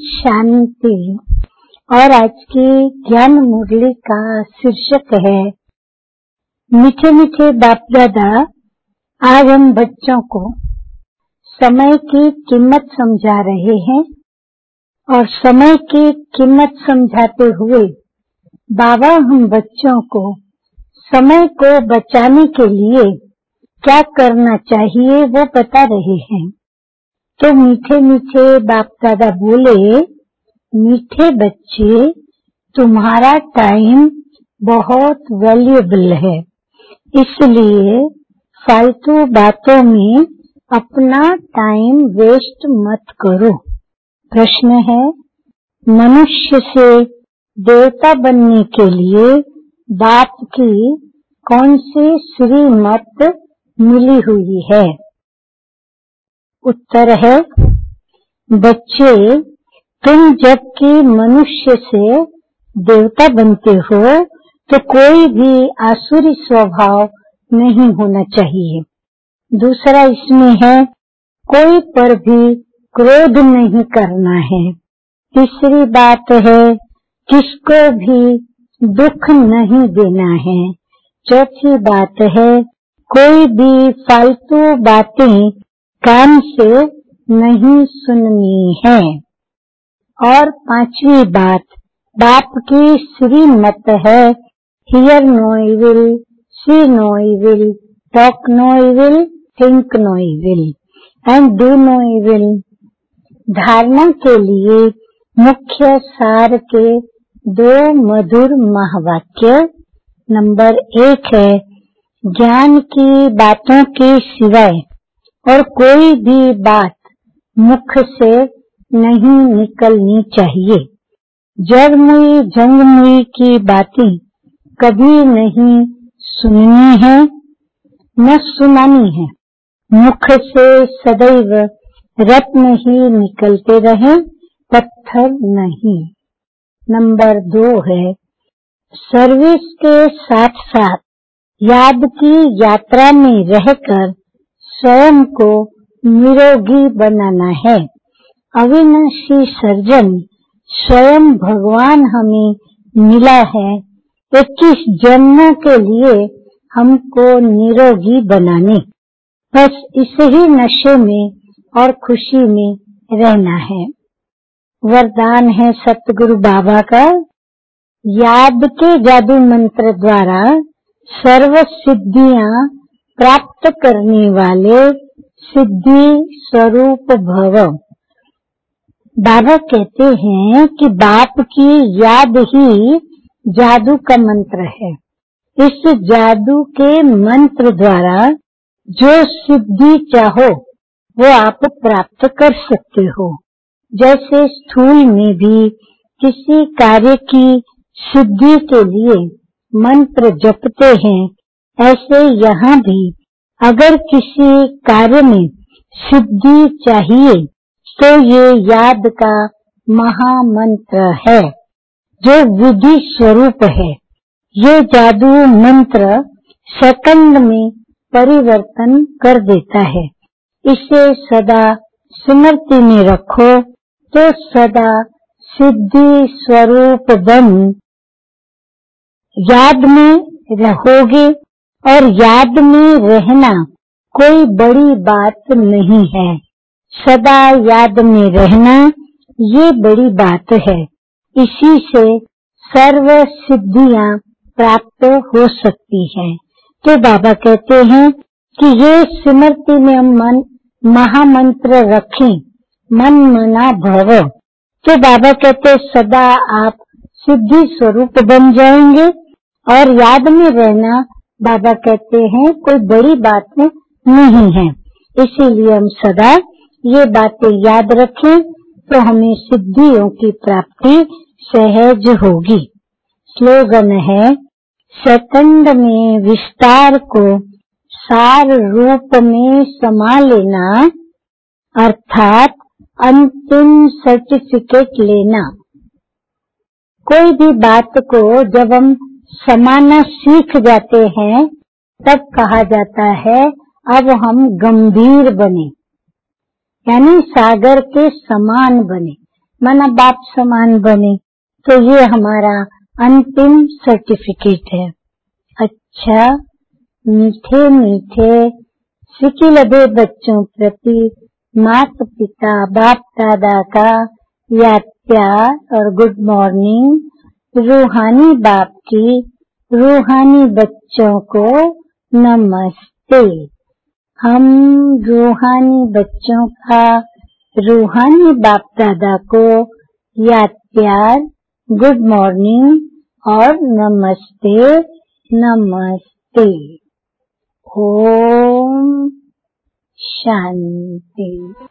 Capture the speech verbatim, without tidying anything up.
शांति। और आज की ज्ञान मुरली का शीर्षक है मीठे मीठे बाप दादा। आज हम बच्चों को समय की कीमत समझा रहे हैं और समय की कीमत समझाते हुए बाबा हम बच्चों को समय को बचाने के लिए क्या करना चाहिए वो बता रहे हैं। तो मीठे मीठे बाप दादा बोले, मीठे बच्चे तुम्हारा टाइम बहुत वैल्यूएबल है, इसलिए फालतू बातों में अपना टाइम वेस्ट मत करो। प्रश्न है, मनुष्य से देवता बनने के लिए बाप की कौन सी श्रीमत मिली हुई है? उत्तर है, बच्चे तुम जबकि मनुष्य से देवता बनते हो तो कोई भी आसुरी स्वभाव नहीं होना चाहिए। दूसरा इसमें है, कोई पर भी क्रोध नहीं करना है। तीसरी बात है, किसको भी दुख नहीं देना है। चौथी बात है, कोई भी फालतू बातें कान से नहीं सुननी है। और पांचवी बात, बाप की श्रीमत है, hear no evil, see no evil, talk no evil, think no evil and do no evil. धारणा के लिए मुख्य सार के दो मधुर महावाक्य। नंबर एक है, ज्ञान की बातों के सिवाय और कोई भी बात मुख से नहीं निकलनी चाहिए। जड़मुई जंगमुई की बातें कभी नहीं सुननी है न सुनानी है। मुख से सदैव रत्न ही निकलते रहे, पत्थर नहीं। नंबर दो है, सर्विस के साथ साथ याद की यात्रा में रहकर स्वयं को निरोगी बनाना है। अविनाशी सर्जन स्वयं भगवान हमें मिला है, इक्कीस जन्मों के लिए हमको निरोगी बनाने। बस इसे ही नशे में और खुशी में रहना है। वरदान है सतगुरु बाबा का, याद के जादू मंत्र द्वारा सर्व सिद्धियां प्राप्त करने वाले सिद्धि स्वरूप भव। बाबा कहते हैं कि बाप की याद ही जादू का मंत्र है। इस जादू के मंत्र द्वारा जो सिद्धि चाहो वो आप प्राप्त कर सकते हो। जैसे स्थूल में भी किसी कार्य की सिद्धि के लिए मंत्र जपते हैं, ऐसे यहाँ भी अगर किसी कार्य में सिद्धि चाहिए तो ये याद का महामंत्र है जो विधि स्वरूप है। ये जादू मंत्र सेकंड में परिवर्तन कर देता है। इसे सदा स्मृति में रखो तो सदा सिद्धि स्वरूप बन याद में रहोगे। और याद में रहना कोई बड़ी बात नहीं है, सदा याद में रहना ये बड़ी बात है। इसी से सर्व सिद्धियां प्राप्त हो सकती हैं। तो बाबा कहते हैं कि ये स्मृति में हम मन महामंत्र रखें, मन मना भव। तो बाबा कहते सदा आप सिद्धि स्वरूप बन जाएंगे। और याद में रहना बाबा कहते हैं कोई बड़ी बात नहीं है, इसीलिए हम सदा ये बातें याद रखें तो हमें सिद्धियों की प्राप्ति सहज होगी। स्लोगन है, सेकंड में विस्तार को सार रूप में समा लेना, अर्थात अंतिम सर्टिफिकेट लेना। कोई भी बात को जब हम समाना सीख जाते हैं तब कहा जाता है अब हम गंभीर बने, यानी सागर के समान बने। माना बाप समान बने, तो ये हमारा अंतिम सर्टिफिकेट है। अच्छा, मीठे मीठे सिकी लदे बच्चों प्रति माता पिता बाप दादा का याद प्यार और गुड मॉर्निंग। रूहानी बाप की रूहानी बच्चों को नमस्ते। हम रूहानी बच्चों का रूहानी बाप दादा को याद प्यार, गुड मॉर्निंग और नमस्ते नमस्ते। ओम शांति।